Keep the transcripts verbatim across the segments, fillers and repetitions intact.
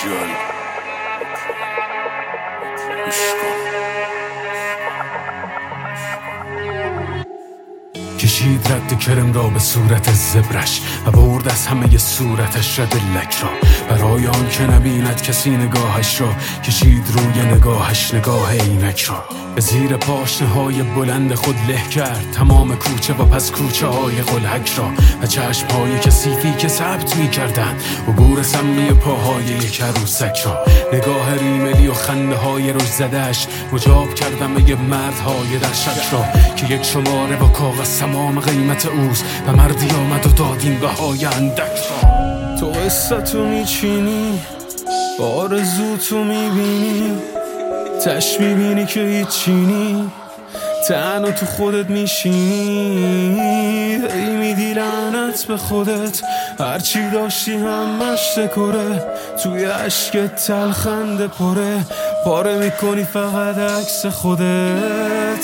اوفیشیال گوش کن. کشید رد کرم را به صورت زبرش و برد از همه صورتش رد لک را، برای آن که نبیند کسی نگاهش را. کشید روی نگاهش نگاه عینک را، به زیر پاشنه های بلند خود له کرد تمام کوچه و پس کوچه های قلهک را، و چشم های کثیفی که ثبت می کردند عبور سمی پاهای یک عروسک را. نگاه ریملی و خنده های روش زدش مجاب کردم یه مردهای در شک را، که یک شماره با کاغذ تمام قیمت اوست و مردی آمد و داد این بهای اندک را. تو قصتو میچینی، با آرزوتو میبینی، تش میبینی که هیچینی، تنها تو خودت میشینی، ای میدی لعنت به خودت، هرچی داشتی همش دکره، توی عشقت تلخنده پره، پاره میکنی فقط عکس خودت.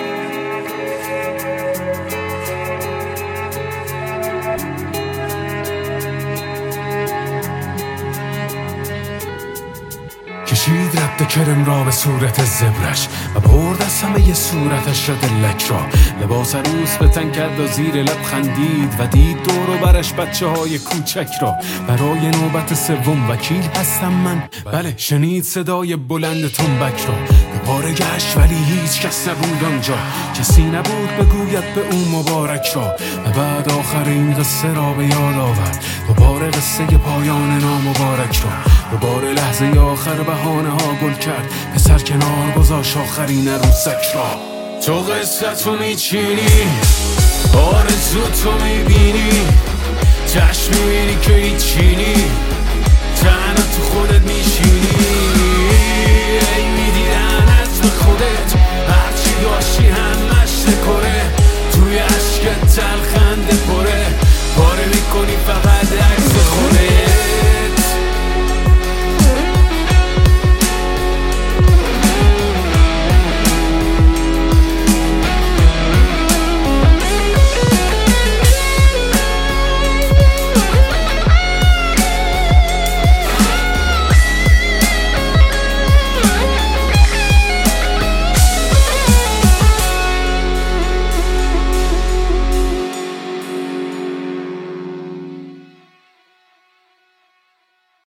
کشید رد کرم را به صورت زبرش و برد از همه ی صورتش را دلک را. لباس عروس به تن کرد و زیر لب خندید و دید دور و برش بچه های کوچک را. برای نوبت سوم وکیل هستم من، بله شنید صدای بلند تنبک را. دوباره گشت ولی هیچ کس نبود آنجا، کسی نبود بگوید به او مبارک را. و بعد آخر این قصه را به یاد آورد، دوباره قصه پایان نامبارک را. دوباره لحظه آخر بهانه ها گل کرد، پسر کنار گذاشت آخرین عروسک را. تو قصه تو میچینی، آرزو تو میبینی، چشم میبینی که هیچینی، تنها تو خودت میشینی،